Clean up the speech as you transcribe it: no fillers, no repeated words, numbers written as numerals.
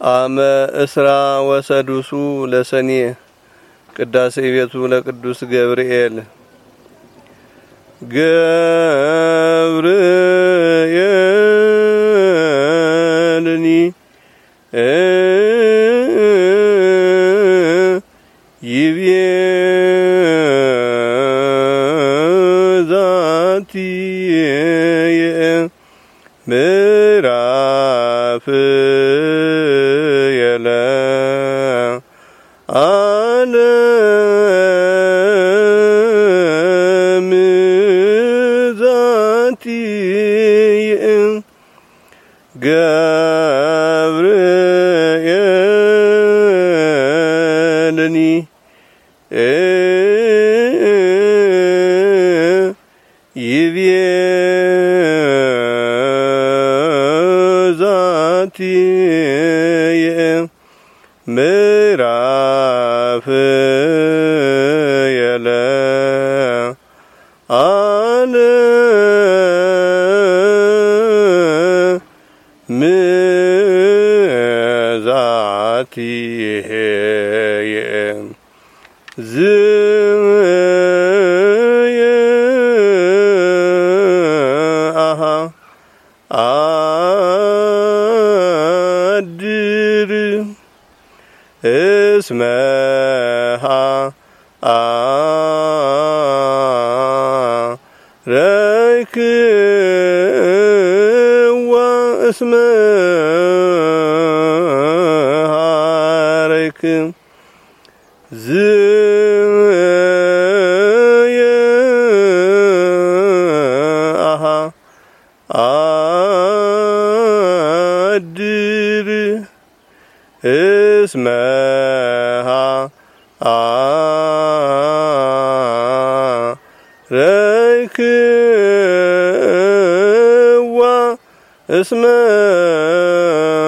አመ እስራ ወሰዱሱ ለሰኔ ቅዳሴ ቤቱ ለቅዱስ ገብርኤል ገብርኤልኒ ይቤ ዛቲ ምዕራፍ የለ ዓለም ዛቲ ገብርኤልኒ ይቤ ዛቲ ምዕራፍ የለ ዓለም ዛቲ አድር እስመሃ ረይክዋ እስመሃ ረይክም አድር እስመሃ ረይክዋ እስመ